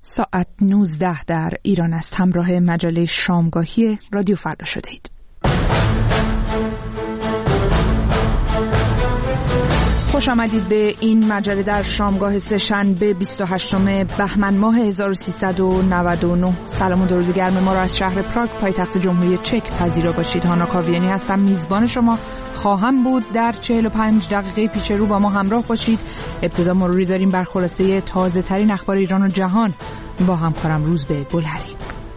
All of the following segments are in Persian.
ساعت 19 در ایران است. همراه مجله شامگاهی رادیو فردا شدید. خوش آمدید به این مجله در شامگاه سه‌شنبه 28 بهمن ماه 1399. سلام و درود گرم ما را از شهر پراگ پایتخت جمهوری چک پذیرا باشید. هانا کاویانی هستم، میزبان شما خواهم بود. در 45 دقیقه پیش رو با ما همراه باشید. ابتدا مروری داریم بر خلاصه تازه ترین اخبار ایران و جهان با همکارم روزبه گلهری.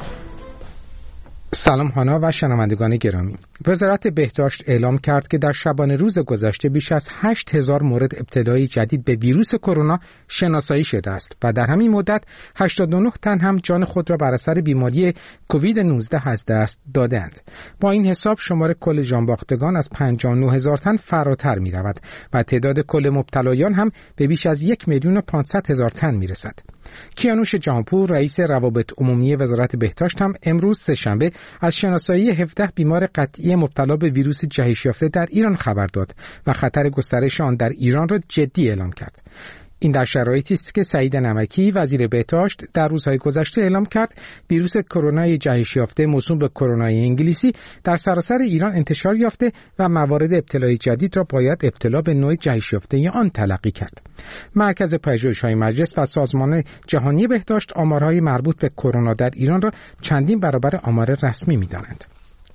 سلام هانا و شنوندگان گرامی. وزارت بهداشت اعلام کرد که در شبانه روز گذشته بیش از 8000 مورد ابتلای جدید به ویروس کرونا شناسایی شده است و در همین مدت 89 تن هم جان خود را بر اثر بیماری کووید 19 از دست دادند. با این حساب شمار کل جانباختگان از 59000 تن فراتر می رود و تعداد کل مبتلایان هم به بیش از 1,500,000 تن می رسد. کیانوش جهانپور رئیس روابط عمومی وزارت بهداشت هم امروز سه‌شنبه از شناسایی 17 بیمار قطعی مبتلا به ویروس جهش یافته در ایران خبر داد و خطر گسترش آن در ایران را جدی اعلام کرد. این در شرایطی است که سعید نمکی وزیر بهداشت در روزهای گذشته اعلام کرد ویروس کرونا جهش یافته موسوم به کرونا انگلیسی در سراسر ایران انتشار یافته و موارد ابتلای جدید را باید ابتلا به نوع جهش یافته آن تلقی کرد. مرکز پژوهش‌های مجلس و سازمان جهانی بهداشت آمارهای مربوط به کرونا در ایران را چندین برابر آمار رسمی می‌دانند.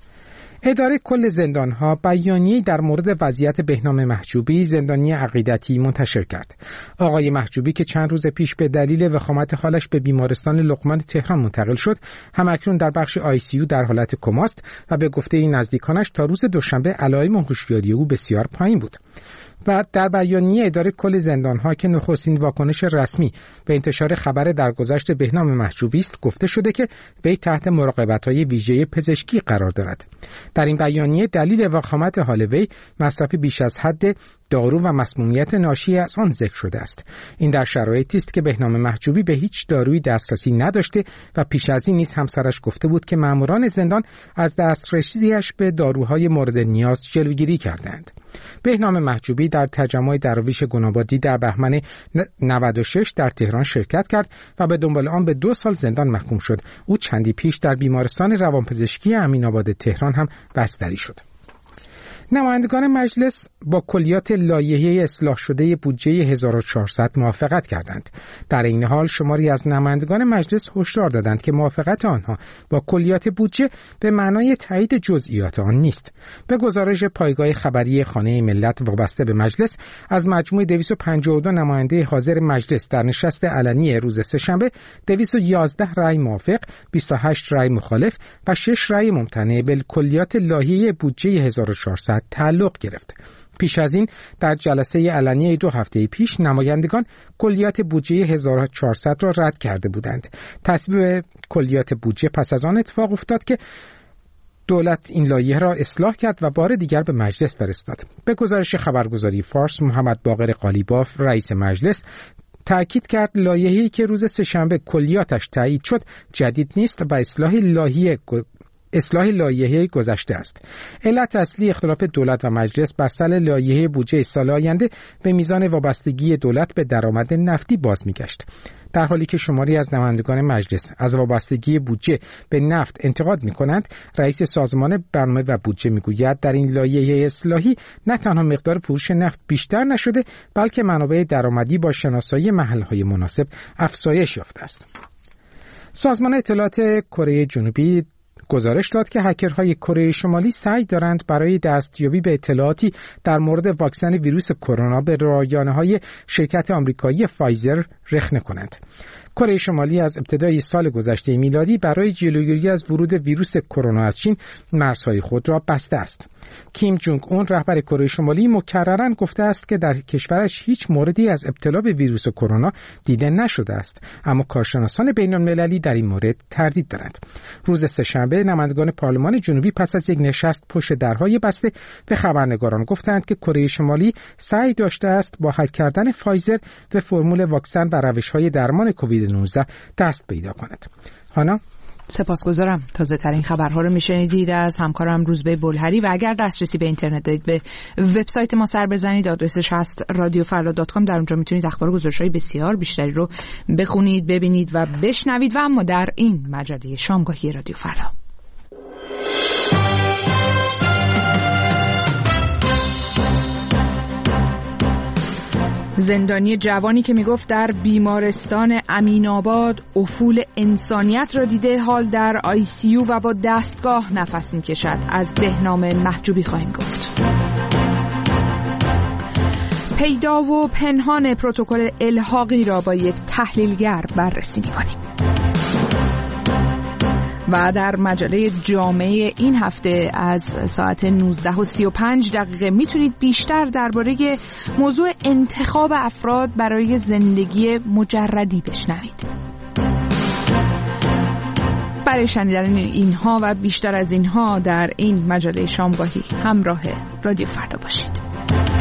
اداره کل زندان‌ها بیانیه‌ای در مورد وضعیت بهنام محجوبی زندانی عقیدتی منتشر کرد. آقای محجوبی که چند روز پیش به دلیل وخامت حالش به بیمارستان لقمان تهران منتقل شد، همکنون در بخش ICU در حالت کماست و به گفته این نزدیکانش تا روز دوشنبه علائم هوشیاری او بسیار پایین بود. و در بیانیه اداره کل زندان‌ها که نخستین واکنش رسمی به انتشار خبر درگذشت بهنام محجوبی است گفته شده که وی تحت مراقبت‌های ویژه پزشکی قرار دارد. در این بیانیه دلیل وخامت حال وی مصرف بیش از حد دارو و مسمومیت ناشی از آن ذکر شده است. این در شرایطی است که بهنام محجوبی به هیچ دارویی دسترسی نداشته و پیش از این نیز همسرش گفته بود که ماموران زندان از دسترسیش به داروهای مورد نیاز جلوگیری کردند. بهنام محجوبی در تجمع درویش گنابادی در بهمن 96 در تهران شرکت کرد و به دنبال آن به 2 سال زندان محکوم شد. او چندی پیش در بیمارستان روانپزشکی امین‌آباد تهران هم بستری شد. نمایندگان مجلس با کلیات لایحه اصلاح شده بودجه 1400 موافقت کردند. در این حال شماری از نمایندگان مجلس هشدار دادند که موافقت آنها با کلیات بودجه به معنای تایید جزئیات آن نیست. به گزارش پایگاه خبری خانه ملت وابسته به مجلس، از مجموع 252 نماینده حاضر مجلس در نشست علنی روز سه‌شنبه 211 رأی موافق، 28 رأی مخالف و 6 رأی ممتنع به کلیات لایحه بودجه 1400 تعلق گرفت. پیش از این در جلسه علنی 2 هفته پیش نمایندگان کلیات بودجه 1400 را رد کرده بودند. تصویب کلیات بودجه پس از آن اتفاق افتاد که دولت این لایحه را اصلاح کرد و بار دیگر به مجلس فرستاد. به گزارش خبرگزاری فارس، محمد باقر قالیباف رئیس مجلس تأکید کرد لایحه‌ای که روز سه‌شنبه کلیاتش تایید شد جدید نیست و اصلاح لایحه گذشته است. علت اصلی اختلاف دولت و مجلس بر سر لایحه بودجه سال آینده به میزان وابستگی دولت به درآمد نفتی باز می‌گشت. در حالی که شماری از نمایندگان مجلس از وابستگی بودجه به نفت انتقاد می‌کنند، رئیس سازمان برنامه و بودجه می‌گوید در این لایحه اصلاحی نه تنها مقدار فروش نفت بیشتر نشده، بلکه منابع درآمدی با شناسایی محل‌های مناسب افزایش یافته است. سازمان اطلاعات کره جنوبی گزارش داد که هکرهای کره شمالی سعی دارند برای دستیابی به اطلاعاتی در مورد واکسن ویروس کرونا به رایانه‌های شرکت آمریکایی فایزر رخنه کنند. کره شمالی از ابتدای سال گذشته میلادی برای جلوگیری از ورود ویروس کرونا از چین مرزهای خود را بسته است. کیم جونگ اون رهبر کره شمالی مکرراً گفته است که در کشورش هیچ موردی از ابتلا به ویروس کرونا دیده نشده است، اما کارشناسان بین‌المللی در این مورد تردید دارند. روز سه‌شنبه نمایندگان پارلمان جنوبی پس از یک نشست پشت درهای بسته به خبرنگاران گفتند که کره شمالی سعی داشته است با حل کردن فایزر به فرمول واکسن و روش‌های درمان کووید 19 دست پیدا کند. هانا سپاسگزارم. تازه ترین خبرها رو میشنیدید از همکارم روزبه بلهری و اگر دسترسی به اینترنت دارید به وبسایت ما سر بزنید، آدرسش هست radiofarda.com. در اونجا میتونید اخبار و گزارش‌های بسیار بیشتری رو بخونید، ببینید و بشنوید. و اما در این مجله شامگاهی رادیو فردا زندانی جوانی که میگفت در بیمارستان امین‌آباد افول انسانیت را دیده حال در ICU و با دستگاه نفس می‌کشد. از بهنام محجوبی خواهیم گفت. پیدا و پنهان پروتکل الحاقی را با یک تحلیلگر بررسی می‌کنیم. و در مجله جامعه این هفته از ساعت 19:35 میتونید بیشتر درباره موضوع انتخاب افراد برای زندگی مجردی بشنوید. برای شنیدن اینها و بیشتر از اینها در این مجله شامگاهی همراه رادیو فردا باشید.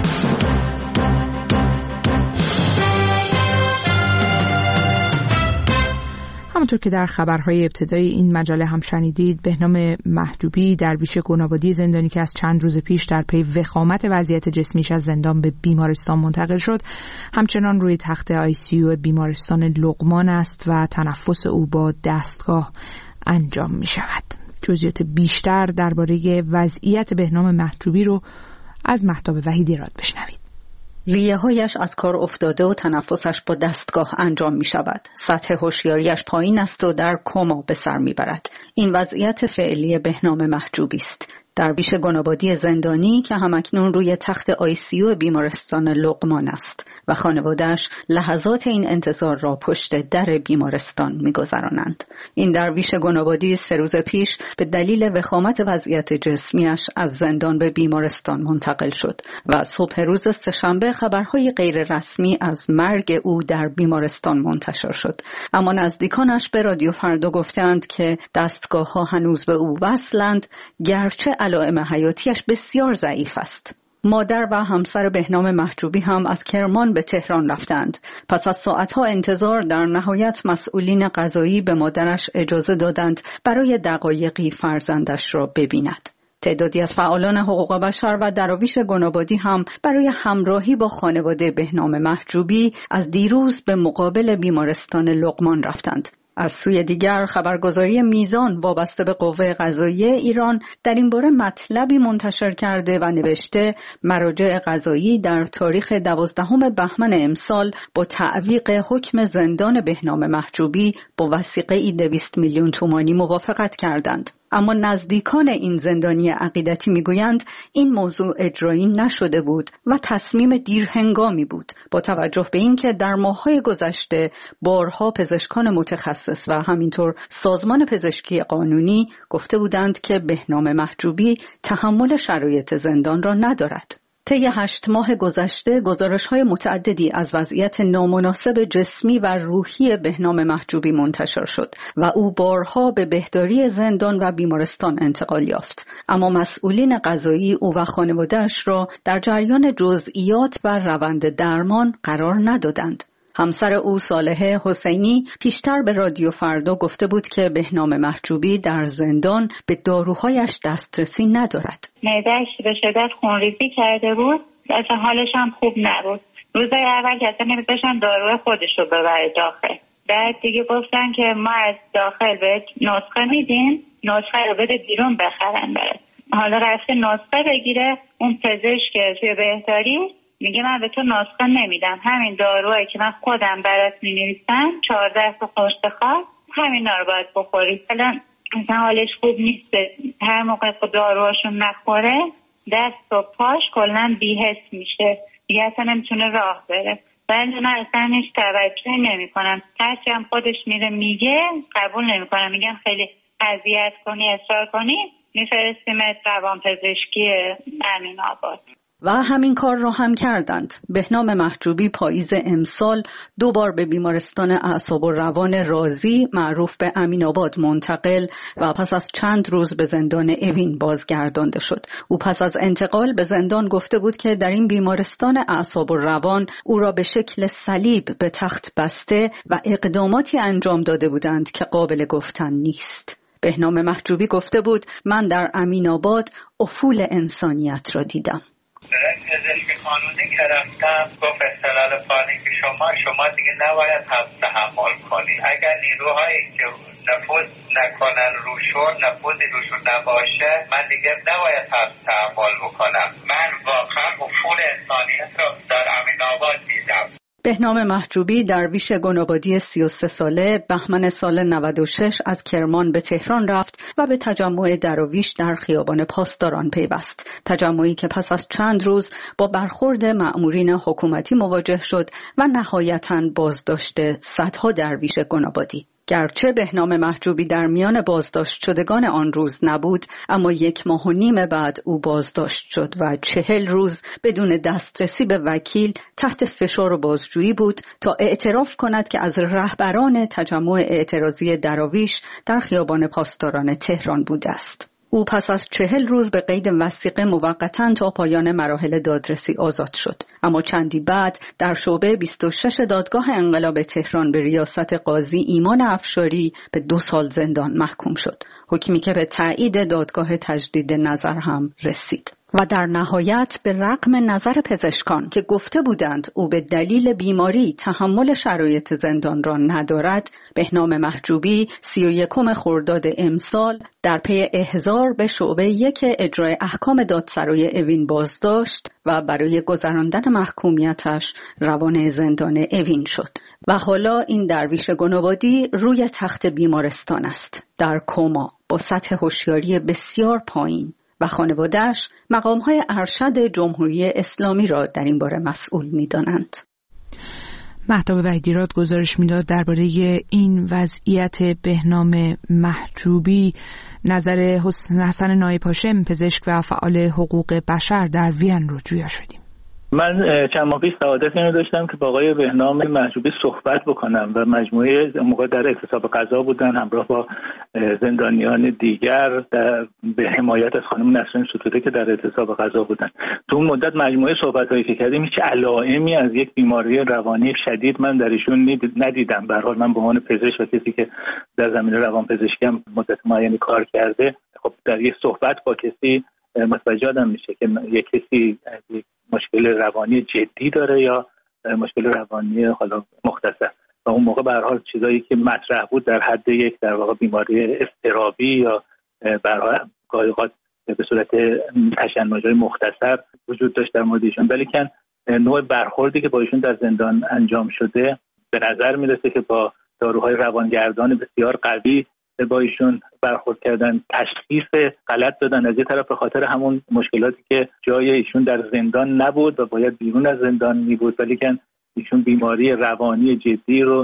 همونطور که در خبرهای ابتدایی این مجله هم شنیدید، بهنام محجوبی درویش گنابادی زندانی که از چند روز پیش در پی وخامت وضعیت جسمیش از زندان به بیمارستان منتقل شد، همچنان روی تخت ICU بیمارستان لقمان است و تنفس او با دستگاه انجام می شود. جزئیات بیشتر درباره وضعیت بهنام محجوبی رو از مهتاب وحیدی راد بشنوید. ریه‌هایش از کار افتاده و تنفسش با دستگاه انجام می شود. سطح هوشیاریش پایین است و در کما به سر می برد. این وضعیت فعلی بهنام محجوبی است. درویش گنابادی زندانی که همکنون روی تخت ICU بیمارستان لقمان است و خانواده‌اش لحظات این انتظار را پشت در بیمارستان می‌گذرانند. این درویش گنابادی 3 روز پیش به دلیل وخامت وضعیت جسمیش از زندان به بیمارستان منتقل شد و صبح روز سه‌شنبه خبرهای غیر رسمی از مرگ او در بیمارستان منتشر شد. اما نزدیکانش به رادیو فردا گفتند که دستگاه‌ها هنوز به او وصلند، گرچه علائم حیاتیش بسیار ضعیف است. مادر و همسر بهنام محجوبی هم از کرمان به تهران رفتند. پس از ساعتها انتظار در نهایت مسئولین قضایی به مادرش اجازه دادند برای دقایقی فرزندش را ببیند. تعدادی از فعالان حقوق بشر و دراویش گنابادی هم برای همراهی با خانواده بهنام محجوبی از دیروز به مقابل بیمارستان لقمان رفتند. از سوی دیگر خبرگزاری میزان وابسته به قوه قضاییه ایران در این باره مطلبی منتشر کرده و نوشته مراجع قضایی در تاریخ 12 بهمن امسال با تعویق حکم زندان بهنام محجوبی با وثیقه‌ای 200 میلیون تومانی موافقت کردند. اما نزدیکان این زندانی عقیدتی میگویند این موضوع اجرایی نشده بود و تصمیم دیرهنگامی بود، با توجه به اینکه در ماه‌های گذشته بارها پزشکان متخصص و همینطور سازمان پزشکی قانونی گفته بودند که بهنام محجوبی تحمل شرایط زندان را ندارد. طی 8 ماه گذشته گزارش‌های متعددی از وضعیت نامناسب جسمی و روحی بهنام محجوبی منتشر شد و او بارها به بهداری زندان و بیمارستان انتقال یافت. اما مسئولین قضایی او و خانواده‌اش را در جریان جزئیات و روند درمان قرار ندادند. همسر او صالحه حسینی پیشتر به رادیو فردا گفته بود که بهنام محجوبی در زندان به داروهایش دسترسی ندارد. معده‌اش به شدت خونریزی کرده بود، اصلا حالش هم خوب نبود. روزای اول که اصلا نمی‌ذاشتن داروی خودش رو ببره داخل. بعد دیگه گفتن که ما از داخل به نسخه میدیم، نسخه رو بده بیرون بخرن بره. حالا رفته نسخه بگیره، اون پزشک توی بهداری میگه من به تو نسخه نمیدم، همین داروهایی که من خودم برات مینویسم 14 تا قرص خاص همینا رو باید بخوری. مثلا حالش خوب نیست، هر موقع داروهاشون نخوره دست و پاش کلا بی‌حس میشه، دیگه اصلا نمیتونه راه بره. ولی من اصلا هیچ توجهی نمیکنم، هرچی هم خودش میره میگه قبول نمیکنم، میگم خیلی اذیت کنی اصرار کنی میفرستیمت روانپزشکی امین‌آباد. و همین کار را هم کردند. بهنام محجوبی پاییز امسال 2 بار به بیمارستان اعصاب و روان رازی معروف به امین‌آباد منتقل و پس از چند روز به زندان اوین بازگردانده شد. او پس از انتقال به زندان گفته بود که در این بیمارستان اعصاب و روان او را به شکل صلیب به تخت بسته و اقداماتی انجام داده بودند که قابل گفتن نیست. بهنام محجوبی گفته بود من در امین‌آباد افول انسانیت را دیدم. پزشک قانونی که رفتم گفت اختلال پانیک شما دیگه نباید تحمل کنید. اگر نیروهایی که نفوذ نکنن روشون، نفوذی روشون نباشه، من دیگه نباید تحمل بکنم. من واقعا افول انسانیت رو در امین‌آباد دیدم. بهنام محجوبی درویش گنابادی 33 ساله بهمن سال 96 از کرمان به تهران رفت و به تجمع دراویش در خیابان پاسداران پیوست. تجمعی که پس از چند روز با برخورد مأمورین حکومتی مواجه شد و نهایتاً بازداشت صدها درویش گنابادی. گرچه بهنام محجوبی در میان بازداشت شدگان آن روز نبود، اما 1.5 ماه بعد او بازداشت شد و 40 روز بدون دسترسی به وکیل تحت فشار و بازجویی بود تا اعتراف کند که از رهبران تجمع اعتراضی دراویش در خیابان پاسداران تهران بوده است. او پس از 40 روز به قید وثیقه موقتاً تا پایان مراحل دادرسی آزاد شد. اما چندی بعد در شعبه 26 دادگاه انقلاب تهران به ریاست قاضی ایمان افشاری به 2 سال زندان محکوم شد. حکمی که به تایید دادگاه تجدید نظر هم رسید. و در نهایت به رغم نظر پزشکان که گفته بودند او به دلیل بیماری تحمل شرایط زندان را ندارد، بهنام محجوبی 31 خرداد امسال در پی احضار به شعبه 1 اجرای احکام دادسرای اوین بازداشت و برای گذراندن محکومیتش روانه زندان اوین شد. و حالا این درویش گنابادی روی تخت بیمارستان است، در کما با سطح هوشیاری بسیار پایین و خانواده‌اش مقام‌های ارشد جمهوری اسلامی را در این باره مسئول می‌دانند. مهتاب وحیدی‌راد گزارش میداد درباره این وضعیت بهنام محجوبی. نظر حسن نایب هاشم پزشک و فعال حقوق بشر در وین رو جویا شدیم. من چند ماه پیش سعادت اینو داشتم که با آقای بهنام محجوبی صحبت بکنم و مجموعه موقع در اعتصاب غذا بودن همراه با زندانیان دیگر به حمایت از خانم نسرین ستوده که در اعتصاب غذا بودن. تو اون مدت مجموعه صحبت‌هایی که کردیم هیچ علائمی از یک بیماری روانی شدید من در ایشون ندیدم. به هر حال من به عنوان پزشک و کسی که در زمینه روانپزشکی هم مدت معینی کار کرده، خب در یک صحبت با کسی متوجه آدم میشه که یک کسی مشکل روانی جدی داره یا مشکل روانی حالا مختصر. و اون موقع به هر حال چیزایی که مطرح بود در حد یک در واقع بیماری اضطرابی یا به هر حال گاهی اوقات به صورت تشنج‌های مختصر وجود داشت در مورد ایشون. ولیکن نوع برخوردی که با ایشون در زندان انجام شده به نظر میرسه که با داروهای روانگردان بسیار قوی با ایشون برخورد کردن، تشخیص غلط دادن از یه طرف به خاطر همون مشکلاتی که جای ایشون در زندان نبود و باید بیرون از زندان می بود، ولیکن ایشون بیماری روانی جدی رو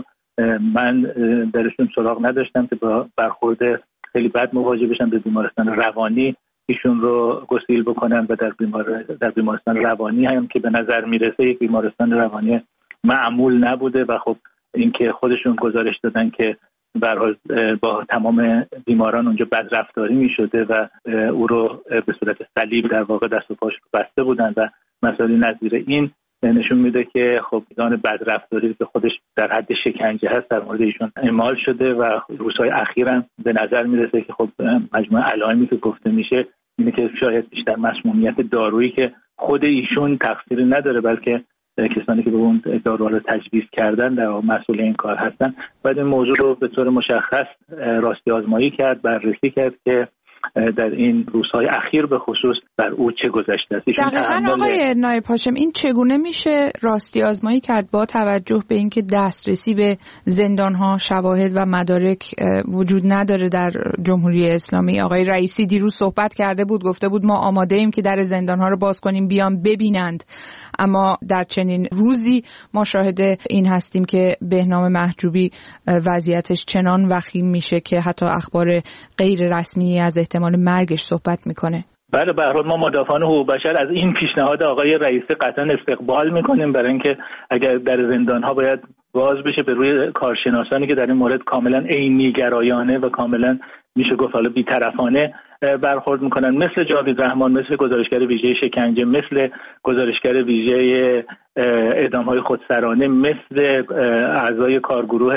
من درشون سراغ نداشتم که با برخورد خیلی بد مواجه بشن، به بیمارستان روانی ایشون رو گسیل بکنن و در بیمارستان روانی هم که به نظر میرسه یک بیمارستان روانی معمول نبوده و خب اینکه خودشون گزارش دادن که برحال با تمام بیماران اونجا بدرفتاری می شده و او رو به صورت صلیب در واقع دست و پاش بسته بودن و مسائلی نظیر این نشون میده که خب میزان بدرفتاری که خودش در حد شکنجه هست در مورد ایشون اعمال شده و روزهای اخیراً به نظر میرسه که خب مجموعه علائمی که گفته میشه اینه که شاید بیشتر مسمومیت دارویی که خود ایشون تقصیری نداره بلکه کسانی که به اون داروها رو تجویز کردن در مسئول این کار هستن. بعد این موضوع رو به طور مشخص راستی آزمایی کرد، بررسی کرد که در این روزهای اخیر به خصوص بر او چه گذشته است. دقیقاً آقای نایب هاشم این چگونه میشه راستی آزمایی کرد با توجه به اینکه دسترسی به زندان‌ها، شواهد و مدارک وجود نداره در جمهوری اسلامی؟ آقای رئیسی دیروز صحبت کرده بود، گفته بود ما آماده ایم که در زندان‌ها رو باز کنیم بیان ببینند، اما در چنین روزی ما شاهد این هستیم که بهنام محجوبی وضعیتش چنان وخیم میشه که حتی اخبار غیر رسمی از احتمال مرگش صحبت میکنه. بله، به هر حال ما مدافعان حقوق بشر از این پیشنهاد آقای رئیسی قطعا استقبال میکنیم، برای اینکه اگر در زندان‌ها باید باز بشه به روی کارشناسانی که در این مورد کاملا عینی گرایانه و کاملا میشه گفت حالا بی‌طرفانه برخورد میکنن، مثل جاوید رحمان، مثل گزارشگر ویژه شکنجه، مثل گزارشگر ویژه اعدام‌های خودسرانه، مثل اعضای کارگروه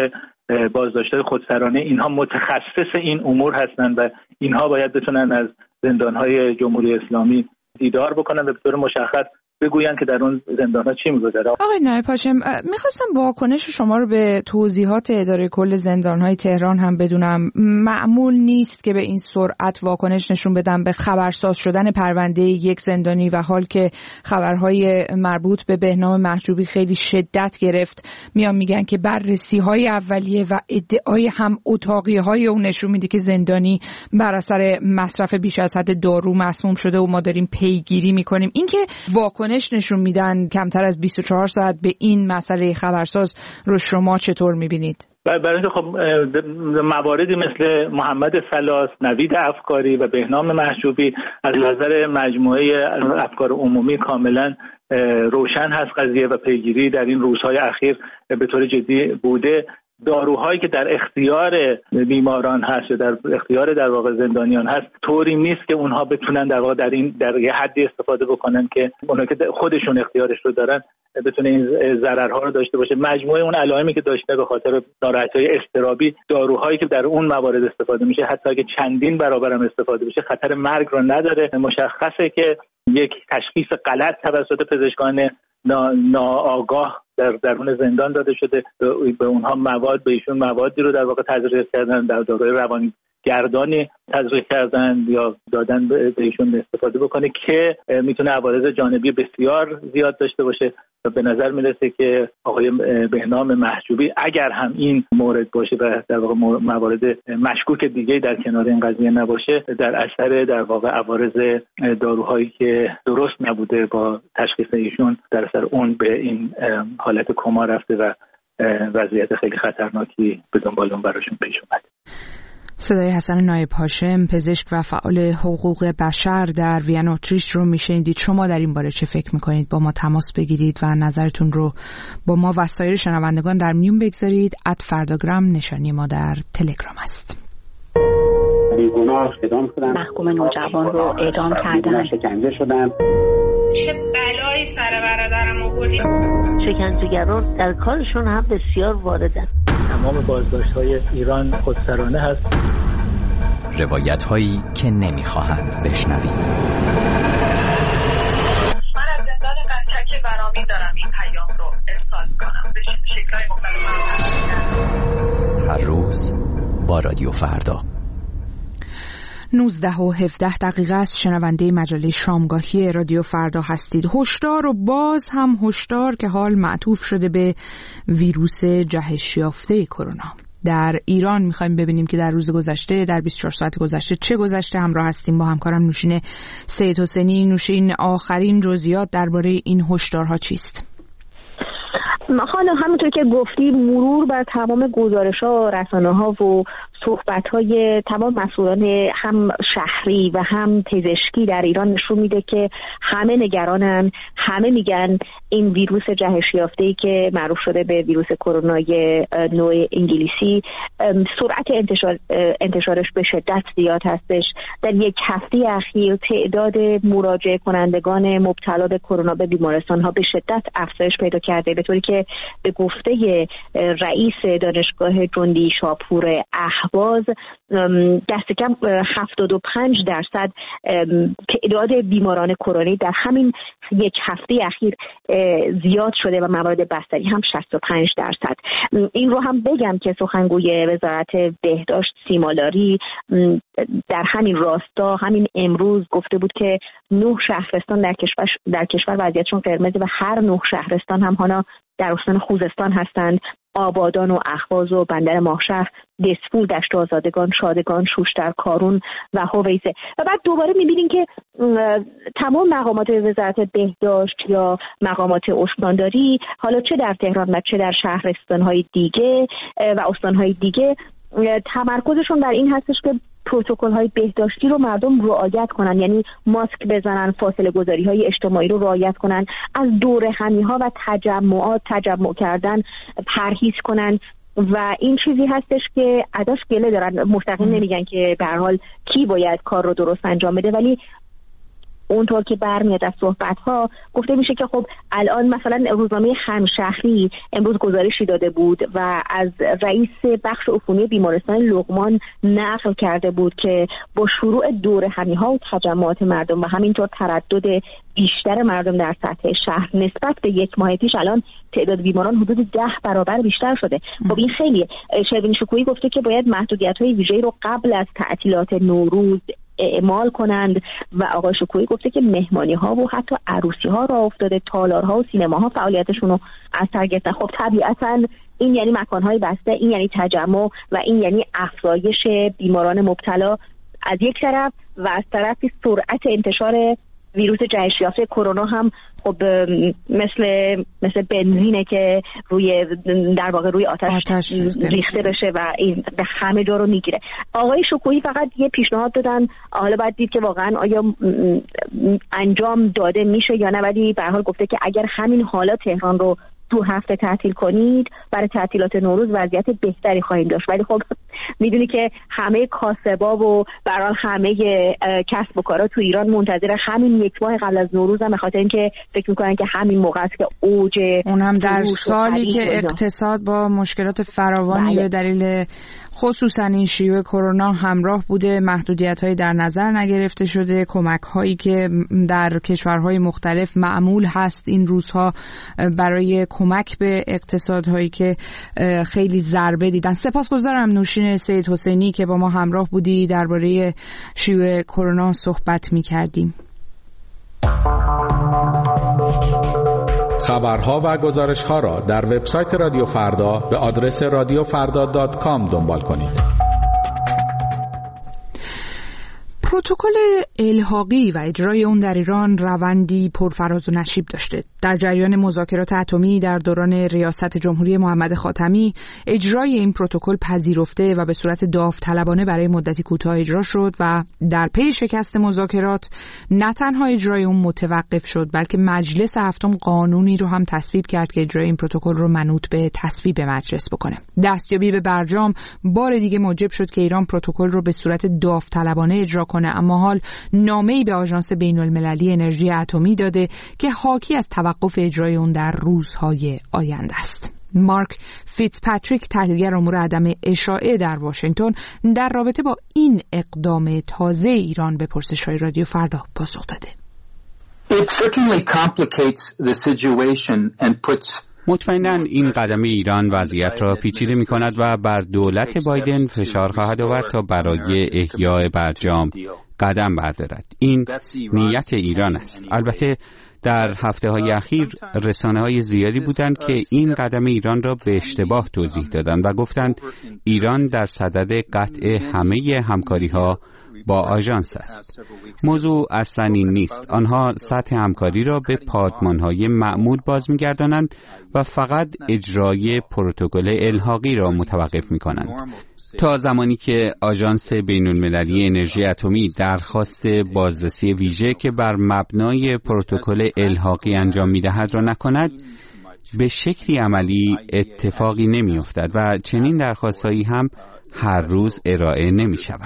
بازداشت‌های خودسرانه، اینها متخصص این امور هستند و اینها باید بتونن از زندان‌های جمهوری اسلامی دیدار بکنن و به طور مشخص بگوین که در اون زندان‌ها چی می‌گذره. آقای نایب هاشم، می‌خواستم واکنش شما رو به توضیحات اداره کل زندان‌های تهران هم بدونم. معمول نیست که به این سرعت واکنش نشون بدن به خبرساز شدن پرونده یک زندانی و حال که خبرهای مربوط به بهنام محجوبی خیلی شدت گرفت، میگن که بررسی‌های اولیه و ادعای هم اتاقی‌های اون نشون میده که زندانی بر اثر مصرف بیش از حد دارو مسموم شده و ما داریم پیگیری می‌کنیم. اینکه واکنش نشون میدن کمتر از 24 ساعت به این مسئله خبرساز رو شما چطور میبینید؟ برای اینکه خب مواردی مثل محمد فلاس، نوید افکاری و بهنام محجوبی از نظر مجموعه افکار عمومی کاملا روشن هست قضیه و پیگیری در این روزهای اخیر به طور جدی بوده. داروهایی که در اختیار بیماران هست یا در اختیار در واقع زندانیان هست طوری نیست که اونها بتونن در واقع در یه حدی استفاده بکنن که اونها که خودشون اختیارش رو دارن بتونه این ضررها رو داشته باشه. مجموعه اون علائمی که داشته به خاطر ناراحتی‌های اضطرابی، داروهایی که در اون موارد استفاده میشه حتی اگه چندین برابر هم استفاده بشه خطر مرگ رو نداره. مشخصه که یک تشخیص غلط توسط پزشکان ناآگاه در درون زندان داده شده، به اونها به ایشون موادی رو در واقع تزریق کردن، در داروی روانگردانی تزریق کردن یا دادن به ایشون استفاده بکنه که میتونه عوارض جانبی بسیار زیاد داشته باشه و به نظر میرسه که آقای بهنام محجوبی اگر هم این مورد باشه و در واقع موارد مشکوک دیگه در کنار این قضیه نباشه، در اثر در واقع عوارض داروهایی که درست نبوده با تشخیص ایشون در اثر اون به این حالت کما رفته و وضعیت خیلی خطرناکی به دنبال اون براشون پیش اومد. صدای حسن نایب هاشم، پزشک و فعال حقوق بشر در وین اتریش رو میشنیدید. شما در این باره چه فکر میکنید؟ با ما تماس بگیرید و نظرتون رو با ما و سایر شنوندگان در میون بگذارید. @فرداگرام نشانی ما در تلگرام است. محکوم نوجوان رو اعدام کردن. شکنجه شدن. چه بلایی سر برادرم آوردید. شکنجهگران در کارشون هم بسیار واردن. تمام بازداشت‌های ایران خودسرانه هست. روایت‌هایی که نمی‌خواهند بشنوید. من از زندان قنچک برامین دارم این پیام رو ارسال کنم به شکل‌های مختلف. هر روز با رادیو فردا 19 و 17 دقیقه است. شنونده مجله شامگاهی رادیو فردا هستید. هشدار و باز هم هشدار که حال معطوف شده به ویروس جهش یافته کرونا. در ایران میخوایم ببینیم که در روز گذشته، در 24 ساعت گذشته چه گذشته. همراه هستیم با همکارم نوشین سید حسینی. نوشین، آخرین جزئیات درباره این هشدارها چیست؟ حالا همونطور که گفتی مرور بر تمام گزارش‌ها، رسانه‌ها و صحبت‌های تمام مسئولان هم شهری و هم پزشکی در ایران نشون میده که همه نگرانن. همه میگن این ویروس جهش یافته‌ای که معروف شده به ویروس کرونا نوع انگلیسی سرعت انتشارش به شدت زیاد هستش. در یک هفته اخیر تعداد مراجعه کنندگان مبتلا به کرونا به بیمارستان‌ها به شدت افزایش پیدا کرده، به طوری که به گفته رئیس دانشگاه جندی شاپور اهواز دست کم 75% تعداد بیماران کرونایی در همین یک هفته اخیر زیاد شده و موارد بستری هم 65%. این رو هم بگم که سخنگوی وزارت بهداشت سیمالاری در همین راستا همین امروز گفته بود که 9 شهرستان در کشور وضعیتشون قرمزه و هر 9 شهرستان هم حالا در استان خوزستان هستند: آبادان و اهواز و بندر ماهشهر، دسفول، دشت آزادگان، شادگان، شوشتر، کارون و هویزه. و بعد دوباره می‌بینیم که تمام مقامات وزارت بهداشت یا مقامات استانداری حالا چه در تهران و چه در شهرستان‌های دیگه و استان‌های دیگه تمرکزشون بر این هستش که پروتکل‌های بهداشتی رو مردم رعایت کنن، یعنی ماسک بزنن، فاصله گذاری‌های اجتماعی رو رعایت کنن، از دور همی‌ها و تجمع کردن پرهیز کنن. و این چیزی هستش که ازش گله دارن. مستقیم نمیگن که به هر حال کی باید کار رو درست انجام بده، ولی اونطور که برمیاد از صحبت‌ها گفته میشه که خب الان مثلا روزنامه همشهری امروز گزارشی داده بود و از رئیس بخش عفونی بیمارستان لقمان نقل کرده بود که با شروع دورهمی‌ها و تجمعات مردم و همینطور تردد بیشتر مردم در سطح شهر نسبت به یک ماه پیش الان تعداد بیماران حدود 10 برابر بیشتر شده. خب این خیلیه. شروین شکوهی گفته که باید محدودیت‌های ویژه‌ای رو قبل از تعطیلات نوروز اعمال کنند و آقای شکوهی گفته که مهمانی‌ها و حتی عروسی‌ها راه افتاده، تالارها و سینماها فعالیتشون رو از سر گرفتن. خب طبیعتاً این یعنی مکان‌های بسته، این یعنی تجمع و این یعنی افزایش بیماران مبتلا از یک طرف و از طرفی سرعت انتشار ویروس جهش یافته کرونا هم خب مثل بنزینه که در واقع روی آتش ریخته بشه و این به همه جا رو میگیره. آقای شکوهی فقط یه پیشنهاد دادن، حالا باید دید که واقعا آیا انجام داده میشه یا نه، ولی به هر حال گفته که اگر همین حالا تهران رو 2 هفته تعطیل کنید برای تعطیلات نوروز وضعیت بهتری خواهیم داشت. ولی خب میدونی که همه کاسبا و برای همه کسب و کارا تو ایران منتظر همین یک ماه قبل از نوروز هم، به خاطر اینکه فکر میکنن که همین موقع است که اوج اون هم در سالی که اقتصاد با مشکلات فراوانی به دلیل خصوصا این شیوع کرونا همراه بوده، محدودیت‌هایی در نظر نگرفته شده، کمک‌هایی که در کشورهای مختلف معمول هست این روزها برای کمک به اقتصادهایی که خیلی ضربه دیدن. سپاسگزارم نوشین سید حسینی که با ما همراه بودی، درباره شیوع کرونا صحبت می‌کردیم. خبرها و گزارش‌ها را در وبسایت رادیو فردا به آدرس radiofarda.com دنبال کنید. پروتکل الحاقی و اجرای اون در ایران روندی پرفراز و نشیب داشته. در جریان مذاکرات اتمی در دوران ریاست جمهوری محمد خاتمی، اجرای این پروتکل پذیرفته و به صورت داوطلبانه برای مدتی کوتاه اجرا شد و در پی شکست مذاکرات نه تنها اجرای اون متوقف شد، بلکه مجلس هفتم قانونی رو هم تصویب کرد که اجرای این پروتکل رو منوط به تصویب مجلس بکنه. دستیابی به برجام بار دیگه موجب شد که ایران پروتکل رو به صورت داوطلبانه اجرا کنه، اما حال نامه‌ای به آژانس بین‌المللی انرژی اتمی داده که حاکی از توقف اجرای اون در روزهای آینده است. مارک فیتزپاتریک، تحلیلگر امور عدم اشاعه در واشنگتن، در رابطه با این اقدام تازه ایران به پرسش‌های رادیو فردا پاسخ داده. It certainly complicates the situation and puts مطمئناً این قدم ایران وضعیت را پیچیده می کند و بر دولت بایدن فشار خواهد آورد تا برای احیای برجام قدم بردارد. این نیت ایران است. البته در هفته‌های اخیر رسانه‌های زیادی بودند که این قدم ایران را به اشتباه توضیح دادند و گفتند ایران در صدد قطع همه همکاری‌ها با آژانس است. موضوع اصلا این نیست. آنها سطح همکاری را به پادمانهای معمول باز می‌گردانند و فقط اجرای پروتکل الحاقی را متوقف می‌کنند. تا زمانی که آژانس بین‌المللی انرژی اتمی درخواست بازرسی ویژه که بر مبنای پروتکل الحاقی انجام می‌دهد را نکند، به شکلی عملی اتفاقی نمی‌افتد و چنین درخواست‌هایی هم هر روز ارائه نمی شود.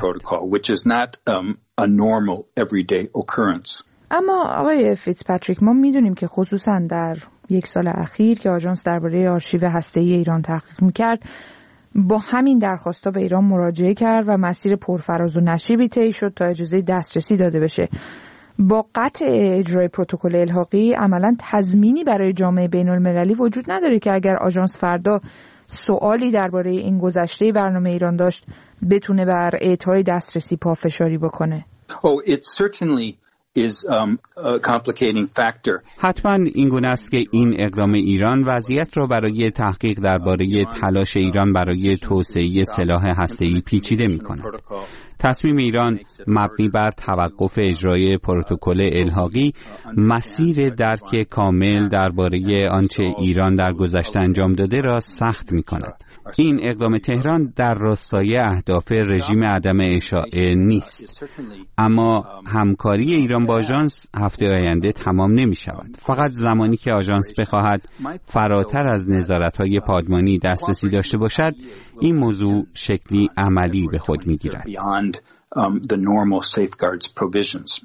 اما آقای فیتزپاتریک، ما میدونیم که خصوصا در یک سال اخیر که آژانس درباره آرشیو هسته‌ای ایران تحقیق میکرد، با همین درخواستا به ایران مراجعه کرد و مسیر پرفراز و نشیبی طی شد تا اجازه دسترسی داده بشه. با قطع اجرای پروتکل الحاقی عملاً تضمینی برای جامعه بین‌المللی وجود نداره که اگر آژانس فردا سوالی درباره این گذشته برنامه ایران داشت بتونه بر اعطای دسترسی پافشاری بکنه. حتما این گونه است که این اقدام ایران وضعیت را برای تحقیق درباره تلاش ایران برای توسعه سلاح هسته‌ای پیچیده می‌کند. تصمیم ایران مبنی بر توقف اجرای پروتکل الحاقی مسیر درک کامل درباره آنچه ایران در گذشته انجام داده را سخت می‌کند. این اقدام تهران در راستای اهداف رژیم عدم اشاعه نیست. اما همکاری ایران با آژانس هفته آینده تمام نمی شود. فقط زمانی که آژانس بخواهد فراتر از نظارت‌های پادمانی دسترسی داشته باشد، این موضوع شکلی عملی به خود می گیرد.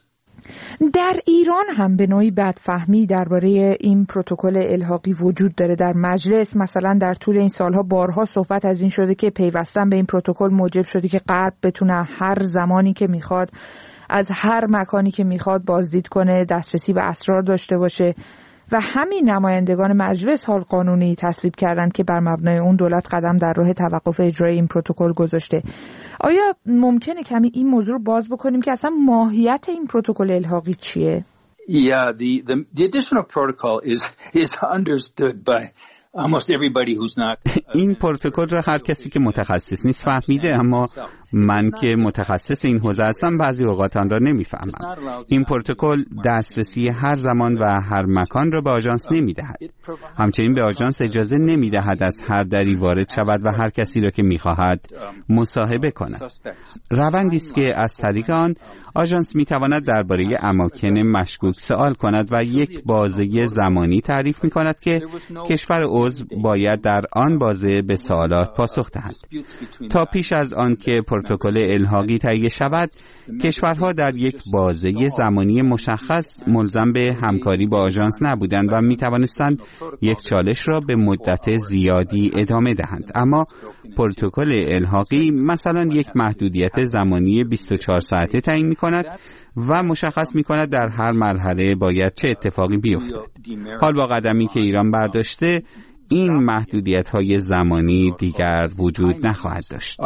در ایران هم به نوعی بدفهمی درباره این پروتکل الحاقی وجود داره در مجلس. مثلا در طول این سالها بارها صحبت از این شده که پیوستن به این پروتکل موجب شده که غرب بتونه هر زمانی که میخواد از هر مکانی که میخواد بازدید کنه، دسترسی به اسرار داشته باشه و همین نمایندگان مجلس حال قانونی تصویب کردن که بر مبنای اون دولت قدم در راه توقف اجرای این پروتکل گذاشته. آیا ممکنه کمی این موضوع رو باز بکنیم که اصلا ماهیت این پروتکل الحاقی چیه؟ Yeah, the additional protocol is understood by almost everybody who's not. این پروتکل را هر کسی که متخصص نیست فهمیده، اما من که متخصص این حوزه هستم بعضی اوقات آن را نمیفهمم. این پروتکل دسترسی هر زمان و هر مکان را به آژانس نمیدهد. همچنین به آژانس اجازه نمیدهد از هر دری وارد شود و هر کسی را که میخواهد مصاحبه کند. روندی است که از طریق آن آژانس میتواند درباره اماکن مشکوک سوال کند و یک بازه زمانی تعریف میکند که کشور عضو باید در آن بازه به سوالات پاسخ دهد. تا پیش از آن که پروتکل الحاقی تهیه شود، کشورها در یک بازه زمانی مشخص ملزم به همکاری با آژانس نبودند و میتوانستند یک چالش را به مدت زیادی ادامه دهند. اما پروتکل الحاقی مثلا یک محدودیت زمانی 24 ساعته تعیین می‌کند و مشخص می‌کند در هر مرحله باید چه اتفاقی بیفتد. حال با قدمی که ایران برداشته، این محدودیت‌های زمانی دیگر وجود نخواهد داشت.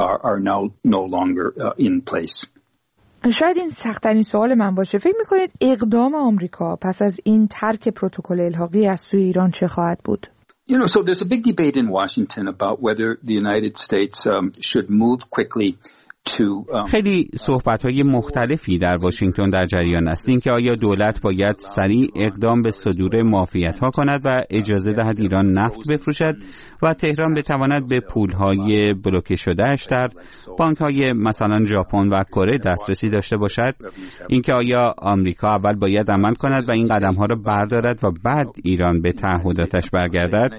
شاید این سخت‌ترین سوال من باشه. فکر می‌کنید اقدام آمریکا پس از این ترک پروتکل الحاقی از سوی ایران چه خواهد بود؟ So there's a big debate in Washington about whether the United States should move quickly خیلی صحبت‌های مختلفی در واشنگتن در جریان است. اینکه آیا دولت باید سریع اقدام به صدور معافیت‌ها کند و اجازه دهد ایران نفت بفروشد و تهران بتواند به پول‌های بلوکه شده‌اش در بانک‌های مثلا ژاپن و کره دسترسی داشته باشد. اینکه آیا آمریکا اول باید عمل کند و این قدم‌ها را بردارد و بعد ایران به تعهداتش برگردد.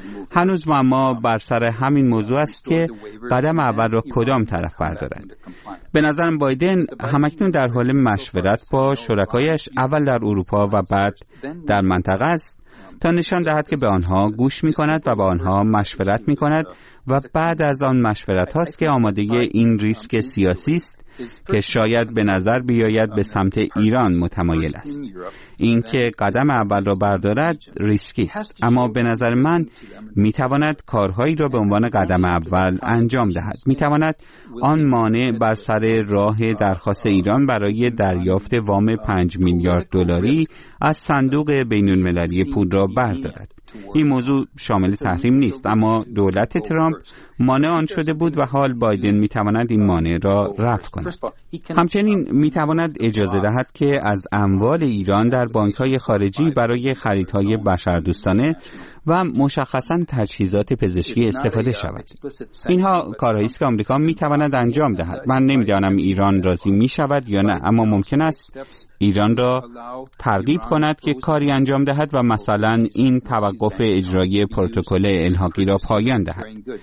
هنوز معما بر سر همین موضوع است که قدم اول را کدام طرف بردارد. به نظرم بایدن همکنون در حال مشورت با شرکایش اول در اروپا و بعد در منطقه است تا نشان دهد که به آنها گوش می کند و با آنها مشورت می کند و بعد از آن مشورت هاست که آماده این ریسک سیاسی است که شاید به نظر بیاید به سمت ایران متمایل است. این که قدم اول را بردارد ریسکی است، اما به نظر من میتواند کارهایی را به عنوان قدم اول انجام دهد. میتواند آن مانع بر سر راه درخواست ایران برای دریافت وام 5 میلیارد دلاری از صندوق بین‌المللی پول را بردارد. این موضوع شامل تحریم نیست، اما دولت ترامپ مانع آن شده بود و حال بایدن میتواند این مانع را رفع کند. همچنین میتواند اجازه دهد که از اموال ایران در بانک‌های خارجی برای خریدهای بشردوستانه و مشخصاً تجهیزات پزشکی استفاده شود. اینها کارهایی است که آمریکا میتواند انجام دهد. من نمیدانم ایران راضی میشود یا نه، اما ممکن است ایران را ترغیب کند که کاری انجام دهد و مثلا این توقف اجرایی پروتکل الحاقی را پایان دهد.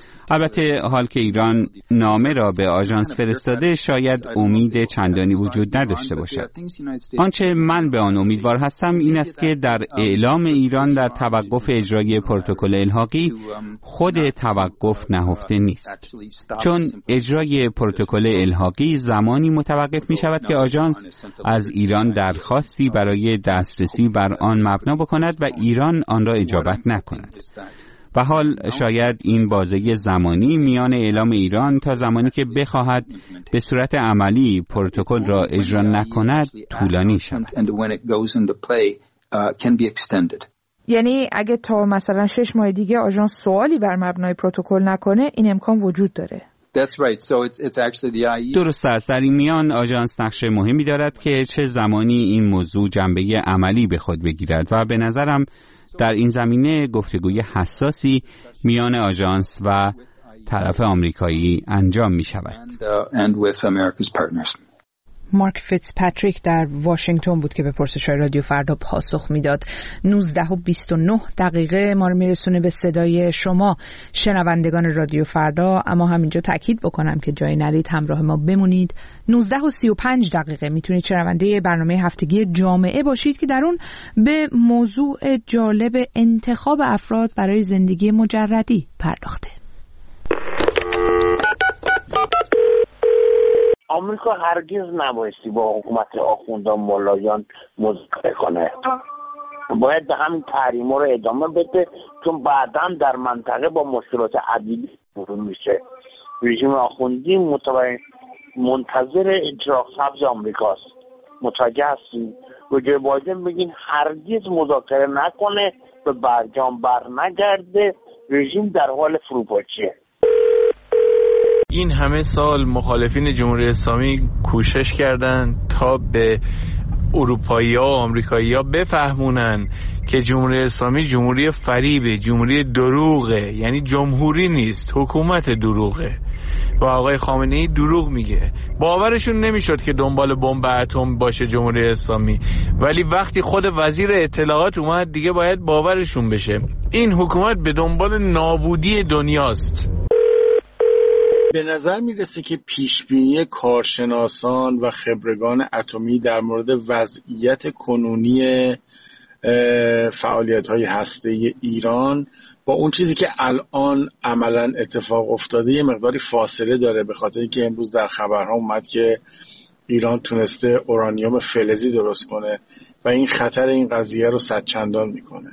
البته حال که ایران نامه را به آژانس فرستاده شاید امید چندانی وجود نداشته باشد. آنچه من به آن امیدوار هستم این است که در اعلام ایران در توقف اجرایی پروتکل الحاقی خود توقف نهفته نیست، چون اجرای پروتکل الحاقی زمانی متوقف می شود که آژانس از ایران درخواستی برای دسترسی بر آن مبنا بکند و ایران آن را اجابت نکند. و حال شاید این بازه زمانی میان اعلام ایران تا زمانی که بخواهد به صورت عملی پروتکل را اجرا نکند طولانی شود. یعنی اگه تا مثلا 6 ماه دیگه آژانس سوالی بر مبنای پروتکل نکنه این امکان وجود داره. درست است. در این میان آژانس نقش مهمی دارد که چه زمانی این موضوع جنبه عملی به خود بگیرد و به نظرم در این زمینه گفتگوی حساسی میان آژانس و طرف آمریکایی انجام می شود. مارک فیتزپاتریک در واشنگتن بود که به پرسش‌های رادیو فردا پاسخ میداد. 19:29 ما رو میرسونه به صدای شما شنوندگان رادیو فردا، اما همینجا تاکید بکنم که جای نرید، همراه ما بمونید. 19:35 میتونید شنونده برنامه هفتگی جامعه باشید که در اون به موضوع جالب انتخاب افراد برای زندگی مجردی پرداخته. آمریکا هرگز نبایستی با حکومت آخوندان ملایان مذاکره کنه، باید به همین تحریما رو ادامه بده، چون بعدا در منطقه با مشکلات عدیدی روبرو میشه. رژیم آخوندی منتظر اجرا سبز آمریکاست. متوجه هستیم؟ به جای بایدن بگین هرگز مذاکره نکنه، به برجام بر نگرده، رژیم در حال فروپاشیه. این همه سال مخالفین جمهوری اسلامی کوشش کردند تا به اروپایی‌ها و آمریکایی‌ها بفهمونن که جمهوری اسلامی جمهوری فریبه، جمهوری دروغه، یعنی جمهوری نیست، حکومت دروغه و آقای خامنه‌ای دروغ میگه. باورشون نمیشد که دنبال بمب اتم باشه جمهوری اسلامی، ولی وقتی خود وزیر اطلاعات اومد دیگه باید باورشون بشه. این حکومت به دنبال نابودی دنیاست. به نظر میرسه که پیشبینی کارشناسان و خبرگان اتمی در مورد وضعیت کنونی فعالیت‌های هسته‌ای ایران با اون چیزی که الان عملاً اتفاق افتاده یه مقداری فاصله داره، به خاطر اینکه امروز در خبرها اومد که ایران تونسته اورانیوم فلزی درست کنه و این خطر این قضیه رو صدچندان میکنه.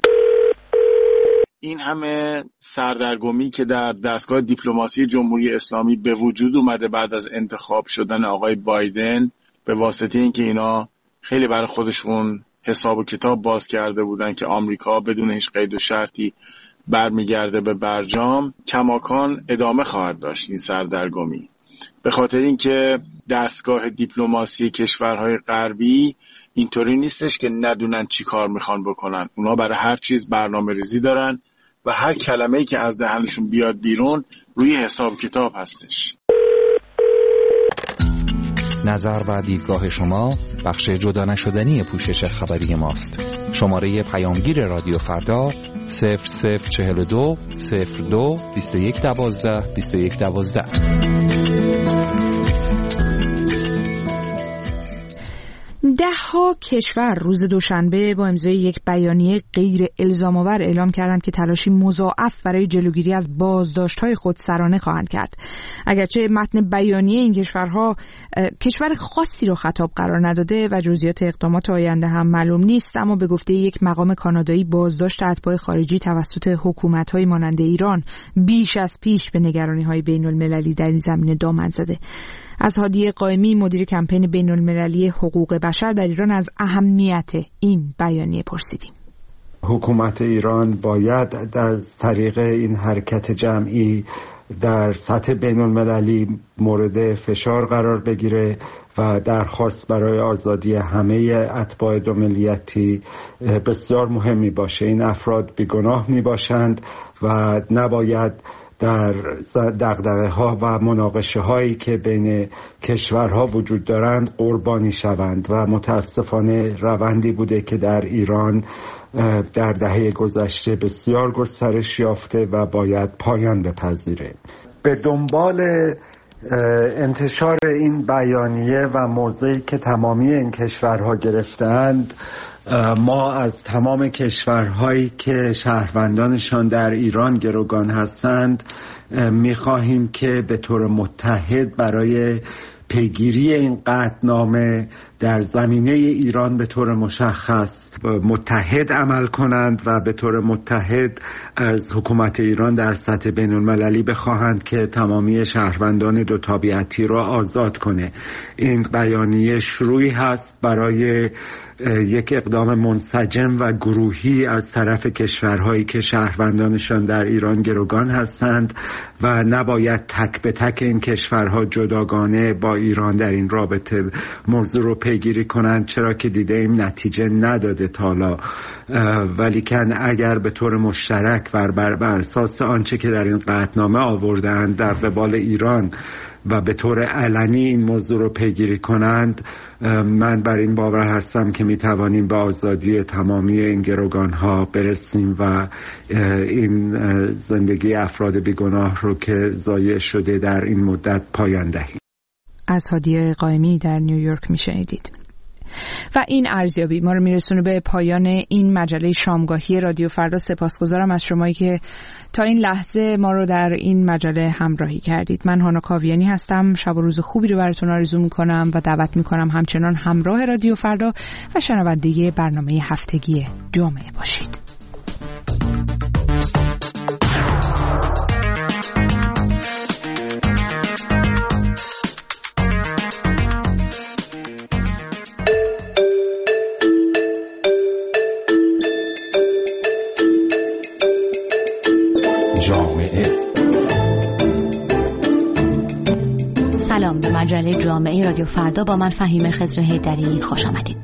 این همه سردرگمی که در دستگاه دیپلماسی جمهوری اسلامی به وجود اومده بعد از انتخاب شدن آقای بایدن، به واسطه اینکه اینا خیلی برای خودشون حساب و کتاب باز کرده بودن که آمریکا بدون هیچ قید و شرطی برمیگرده به برجام، کماکان ادامه خواهد داشت این سردرگمی، به خاطر اینکه دستگاه دیپلماسی کشورهای غربی اینطوری نیستش که ندونن چی کار میخوان بکنن. اونا برای هر چیز برنامه ریزی دارن و هر کلمه‌ای که از دهنشون بیاد بیرون روی حساب کتاب هستش. نظر و دیدگاه شما بخش جدا نشدنی پوشش خبری ماست. شماره پیامگیر رادیو فردا 0042 02 2112 2112. ده‌ها کشور روز دوشنبه با امضای یک بیانیه غیر الزام‌آور اعلام کردند که تلاشی مضاعف برای جلوگیری از بازداشت‌های خودسرانه خواهند کرد. اگرچه متن بیانیه این کشورها کشور خاصی رو خطاب قرار نداده و جزئیات اقدامات آینده هم معلوم نیست، اما به گفته یک مقام کانادایی بازداشت اتباع خارجی توسط حکومت‌های مانند ایران بیش از پیش به نگرانی‌های بین‌المللی در این زمینه دامن زده. از هادی قائمی مدیر کمپین بین‌المللی حقوق بشر در ایران از اهمیت این بیانیه پرسیدیم. حکومت ایران باید از طریق این حرکت جمعی در سطح بین‌المللی مورد فشار قرار بگیره و درخواست برای آزادی همه اتباع دو ملیتی بسیار مهمی باشه. این افراد بیگناه می باشند و نباید در دغدغه‌ها و مناقشه‌هایی که بین کشورها وجود دارند قربانی شوند و متاسفانه روندی بوده که در ایران در دهه گذشته بسیار گسترش یافته و باید پایان بپذیره. به دنبال انتشار این بیانیه و موضعی که تمامی این کشورها گرفتند، ما از تمام کشورهایی که شهروندانشان در ایران گروگان هستند می‌خواهیم که به طور متحد برای پیگیری این قطعنامه در زمینه ایران به طور مشخص متحد عمل کنند و به طور متحد از حکومت ایران در سطح بین‌المللی بخواهند که تمامی شهروندان دو تابعیتی را آزاد کنه. این بیانیه شروعی هست برای یک اقدام منسجم و گروهی از طرف کشورهایی که شهروندانشان در ایران گروگان هستند و نباید تک به تک این کشورها جداگانه با ایران در این رابطه موضوع رو پیگیری کنند، چرا که دیده ایم نتیجه نداده تا حالا، ولیکن اگر به طور مشترک و بر اساس آنچه که در این قطعنامه آوردند در قبال ایران و به طور علنی این موضوع رو پیگیری کنند، من بر این باور هستم که میتوانیم به آزادی تمامی این گروگانها برسیم و این زندگی افراد بیگناه رو که ضایع شده در این مدت پایان دهیم. از هادی قائمی در نیویورک میشنیدید. و این ارزیابی ما رو میرسونه به پایان این مجله شامگاهی رادیو فردا. سپاسگزارم از شمایی که تا این لحظه ما رو در این مجله همراهی کردید. من هانا کاویانی هستم. شب و روز خوبی رو براتون آرزو میکنم و دعوت میکنم همچنان همراه رادیو فردا و شنونده برنامه هفتگی جامعه باشید. سلام، به مجله جامعه رادیو فردا با من فهیمه خضر حیدری خوش آمدید.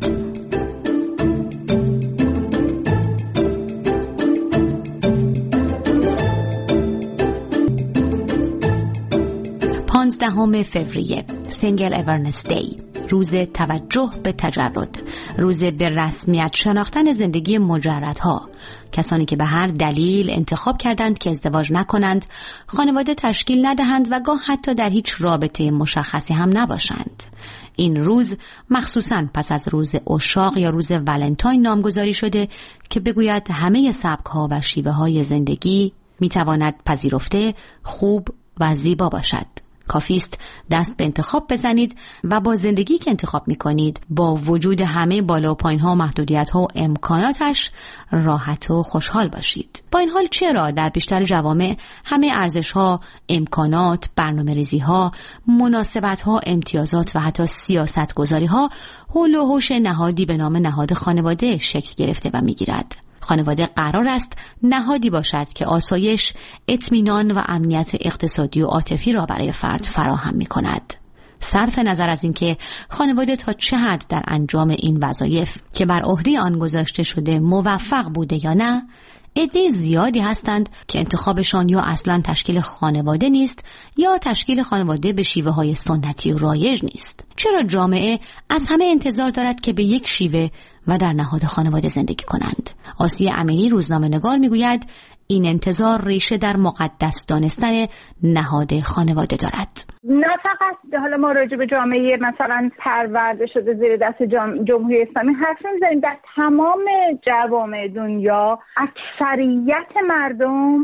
15 فوریه، سینگل اورنس دی، روز توجه به تجرد، روز به رسمیت شناختن زندگی مجردها، کسانی که به هر دلیل انتخاب کردند که ازدواج نکنند، خانواده تشکیل ندهند و گاه حتی در هیچ رابطه مشخصی هم نباشند. این روز مخصوصاً پس از روز عشاق یا روز ولنتاین نامگذاری شده که بگوید همه سبک‌ها و شیوه‌های زندگی می‌تواند پذیرفته، خوب و زیبا باشد. کافیست دست به انتخاب بزنید و با زندگی که انتخاب می‌کنید با وجود همه بالا و پایین‌ها و محدودیت‌ها و امکاناتش راحت و خوشحال باشید. با این حال چرا در بیشتر جوامع همه ارزش‌ها، امکانات، برنامه‌ریزی‌ها، مناسبت‌ها، امتیازات و حتی سیاست‌گذاری‌ها حول و حوش نهادی به نام نهاد خانواده شکل گرفته و می‌گیرد؟ خانواده قرار است نهادی باشد که آسایش، اطمینان و امنیت اقتصادی و عاطفی را برای فرد فراهم می کند. صرف نظر از اینکه خانواده تا چه حد در انجام این وظایف که بر عهده آن گذاشته شده موفق بوده یا نه، عده زیادی هستند که انتخابشان یا اصلا تشکیل خانواده نیست یا تشکیل خانواده به شیوه های سنتی و رایج نیست. چرا جامعه از همه انتظار دارد که به یک شیوه و در نهاد خانواده زندگی کنند؟ آسیه امینی روزنامه‌نگار میگوید این انتظار ریشه در مقدس دانستن نهاد خانواده دارد. نه فقط حالا ما راجع به جامعه مثلا پرورده شده زیر دست جمهوری اسلامی حرف نمی‌زنیم، در تمام جوامع دنیا اکثریت مردم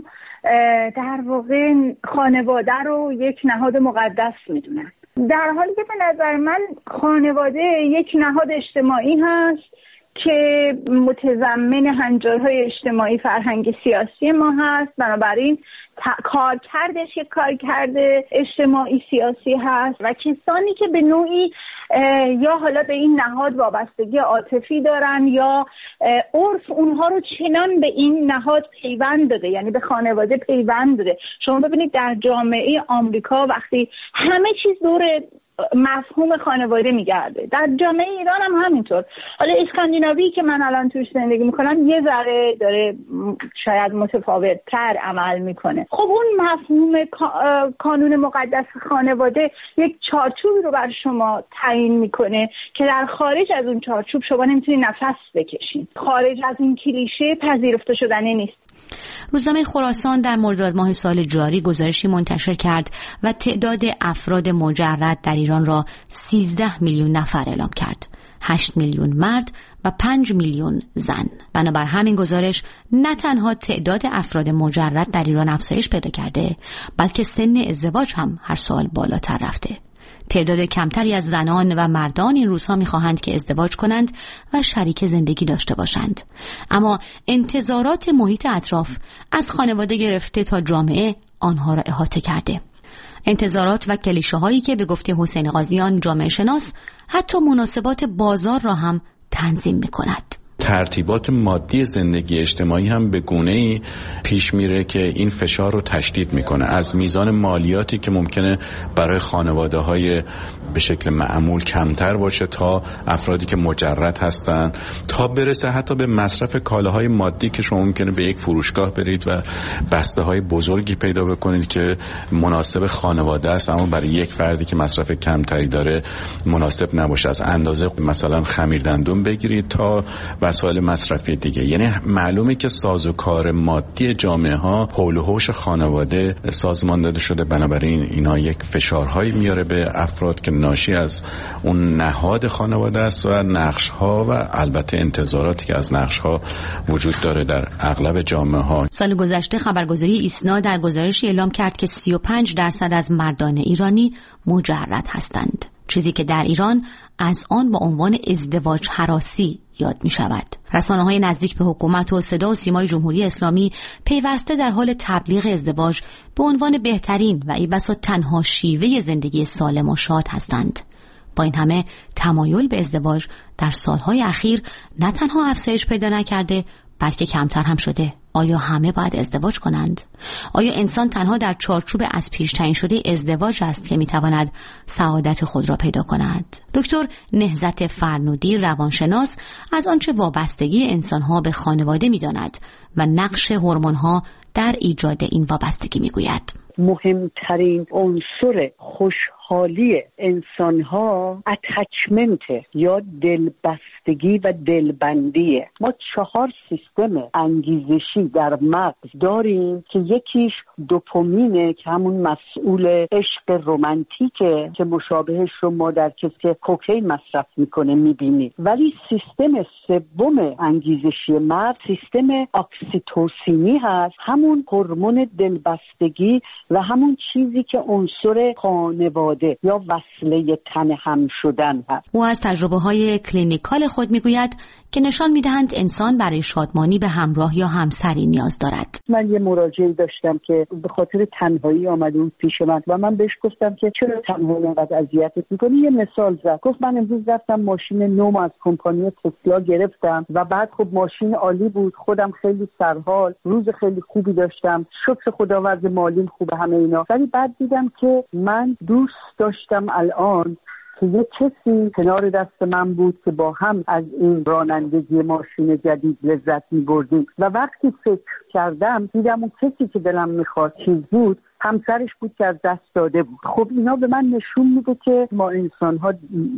در واقع خانواده رو یک نهاد مقدس میدونن، در حالی که به نظر من خانواده یک نهاد اجتماعی هست که متضمن هنجارهای اجتماعی فرهنگ سیاسی ما هست. بنابراین کارکردش یک کارکرد اجتماعی سیاسی هست و کسانی که به نوعی یا حالا به این نهاد وابستگی عاطفی دارن یا عرف اونها رو چنان به این نهاد پیوند داده، یعنی به خانواده پیوند داده. شما ببینید در جامعه آمریکا وقتی همه چیز دور مفهوم خانواده میگرده، در جامعه ایران هم همینطور. حالا اسکاندیناوی که من الان توش زندگی میکنم یه ذره داره شاید متفاوت تر عمل میکنه. خب اون مفهوم کانون مقدس خانواده یک چارچوبی رو بر شما تعیین میکنه که در خارج از اون چارچوب شما نمیتونید نفس بکشین. خارج از این کلیشه پذیرفته شدنی نیست. روزنامه خراسان در مرداد ماه سال جاری گزارشی منتشر کرد و تعداد افراد مجرد در ایران را 13 میلیون نفر اعلام کرد. 8 میلیون مرد و 5 میلیون زن. بنابر همین گزارش نه تنها تعداد افراد مجرد در ایران افزایش پیدا کرده، بلکه سن ازدواج هم هر سال بالاتر رفته. تعداد کمتری از زنان و مردان این روزها می‌خواهند که ازدواج کنند و شریک زندگی داشته باشند. اما انتظارات محیط اطراف از خانواده گرفته تا جامعه آنها را احاطه کرده. انتظارات و کلیشه‌هایی که به گفته حسین قاضیان جامعه شناس حتی مناسبات بازار را هم تنظیم می‌کند. ترتیبات مادی زندگی اجتماعی هم به گونه‌ای پیش میره که این فشار رو تشدید میکنه، از میزان مالیاتی که ممکنه برای خانواده‌های به شکل معمول کمتر باشه تا افرادی که مجرد هستن، تا برسه حتی به مصرف کالاهای مادی که شما ممکنه به یک فروشگاه برید و بسته‌های بزرگی پیدا بکنید که مناسب خانواده است اما برای یک فردی که مصرف کمتری داره مناسب نباشه. از اندازه مثلا خمیر دندون بگیرید تا وسایل مصرفی دیگه. یعنی معلومه که سازوکار مادی جامعه ها حول و حوش خانواده سازمان داده شده، بنابراین اینا یک فشارهایی میاره به افراد که ناشی از اون نهاد خانواده است و نقش ها و البته انتظاراتی که از نقش ها وجود داره در اغلب جامعه ها. سال گذشته خبرگزاری ایسنا در گزارشی اعلام کرد که 35% از مردان ایرانی مجرد هستند، چیزی که در ایران از آن با عنوان ازدواج هراسی یاد می شود. رسانه‌های نزدیک به حکومت و صدا و سیمای جمهوری اسلامی پیوسته در حال تبلیغ ازدواج به عنوان بهترین و ای بسا تنها شیوه زندگی سالم و شاد هستند. با این همه تمایل به ازدواج در سالهای اخیر نه تنها افزایش پیدا نکرده بلکه کمتر هم شده. آیا همه باید ازدواج کنند؟ آیا انسان تنها در چارچوب از پیش تعیین شده ازدواج است که میتواند سعادت خود را پیدا کند؟ دکتر نهضت فرنودی روانشناس از آنچه وابستگی انسانها به خانواده میداند و نقش هورمون‌ها در ایجاد این وابستگی میگوید. مهمترین عنصر خوشحالی انسان‌ها اتچمنت یا دلبستگی و دلبندیه. ما 4 سیستم انگیزشی در مغز داریم که یکیش دوپامینه که همون مسئول عشق رمانتیکه که مشابهش رو ما در کسی که کوکائین مصرف میکنه میبینیم، ولی سیستم سوم انگیزشی مغز سیستم اکسیتوسینی هست، همون هورمون دلبستگی و همون چیزی که عنصر خانواده یا وصله تن هم شدن هست. او از تجربه‌های کلینیکال خود میگوید که نشان میدهند انسان برای شادمانی به همراه یا همسری نیاز دارد. من یه مراجعه داشتم که به خاطر تنهایی آمده بود پیش من و من بهش گفتم که چرا تنهایی انقدر اذیتت می‌کنی؟ یه مثال زد. گفت من امروز رفتم ماشین نو از کمپانی تسلا گرفتم و بعد خب ماشین عالی بود، خودم خیلی سرحال، روز خیلی خوبی داشتم، شکر خداوند مالیم خوبه همه اینا، ولی بعد دیدم که من دوست داشتم الان که یه کسی کنار دست من بود که با هم از این رانندگی ماشین جدید لذت می‌بردیم و وقتی فکر کردم دیدم اون کسی که دلم می‌خواست چیز بود همسرش بود که از دست داده بود. خب اینا به من نشون میده که ما انسان‌ها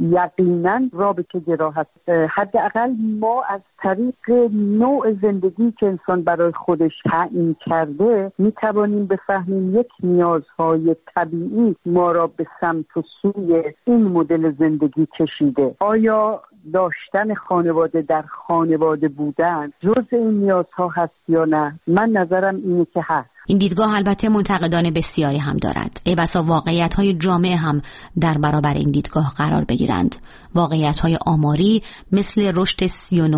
یقینا رابطه گرا هست. حداقل ما از طریق نوع زندگی که انسان برای خودش تعیین کرده میتوانیم بفهمیم یک نیازهای طبیعی ما را به سمت و سوی این مدل زندگی کشیده. آیا داشتن خانواده در خانواده بودن جزء این نیازها هست یا نه؟ من نظرم اینه که هست. این دیدگاه البته منتقدان بسیاری هم دارد. ای بسا واقعیت‌های جامعه هم در برابر این دیدگاه قرار بگیرند. واقعیت‌های آماری مثل رشد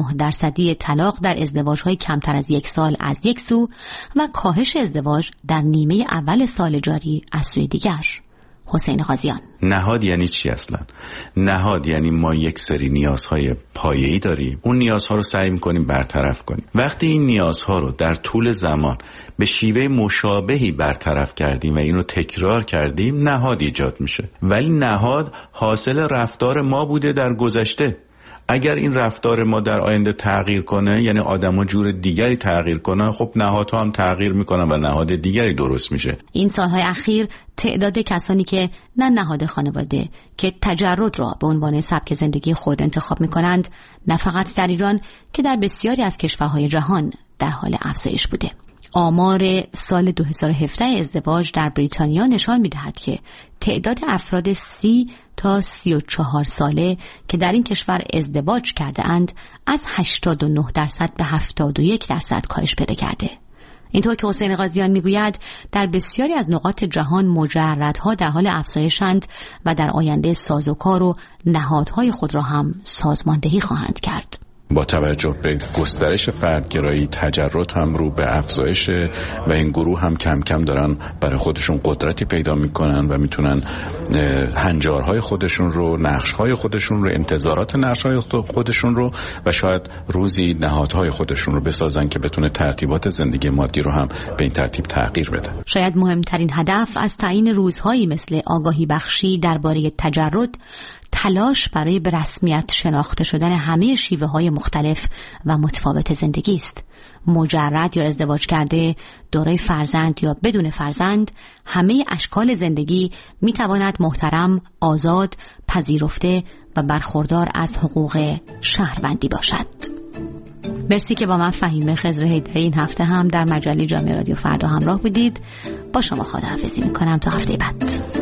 39% طلاق در ازدواج‌های کمتر از 1 سال از یک سو و کاهش ازدواج در نیمه اول سال جاری از سوی دیگر. حسین قاضیان: نهاد یعنی چی اصلا؟ نهاد یعنی ما یک سری نیازهای پایه‌ای داریم، اون نیازها رو سعی می‌کنیم برطرف کنیم. وقتی این نیازها رو در طول زمان به شیوه مشابهی برطرف کردیم و اینو تکرار کردیم، نهاد ایجاد میشه. ولی نهاد حاصل رفتار ما بوده در گذشته. اگر این رفتار ما در آینده تغییر کنه، یعنی آدم‌ها جور دیگری تغییر کنن، خب نهادها هم تغییر میکنن و نهاد دیگری درست میشه. این سالهای اخیر تعداد کسانی که نه نهاد خانواده که تجرد را به عنوان سبک زندگی خود انتخاب میکنند، نه فقط در ایران که در بسیاری از کشورهای جهان در حال افزایش بوده. آمار سال 2017 ازدواج در بریتانیا نشان می‌دهد که تعداد افراد 30 تا 34 ساله که در این کشور ازدواج کرده اند از 89% به 71% کاهش پیدا کرده. اینطور که حسین قاضیان میگوید در بسیاری از نقاط جهان مجردها در حال افزایشند و در آینده سازوکار و نهادهای خود را هم سازماندهی خواهند کرد. با توجه به گسترش فردگرایی تجرد هم رو به افزایش و این گروه هم کم کم دارن برای خودشون قدرتی پیدا میکنن و میتونن هنجارهای خودشون رو، نقشهای خودشون رو، انتظارات نقشهای خودشون رو و شاید روزی نهادهای خودشون رو بسازن که بتونه ترتیبات زندگی مادی رو هم به این ترتیب تغییر بده. شاید مهمترین هدف از تعیین روزهایی مثل آگاهی بخشی درباره تجرد، تلاش برای به رسمیت شناخته شدن همه شیوه‌های مختلف و متفاوت زندگی است. مجرد یا ازدواج کرده، دارای فرزند یا بدون فرزند، همه اشکال زندگی میتواند محترم، آزاد، پذیرفته و برخوردار از حقوق شهروندی باشد. مرسی که با من فهیمه خضر حیدری این هفته هم در مجله جامعه رادیو فردا همراه بودید. با شما خداحافظی میکنم تا هفته بعد.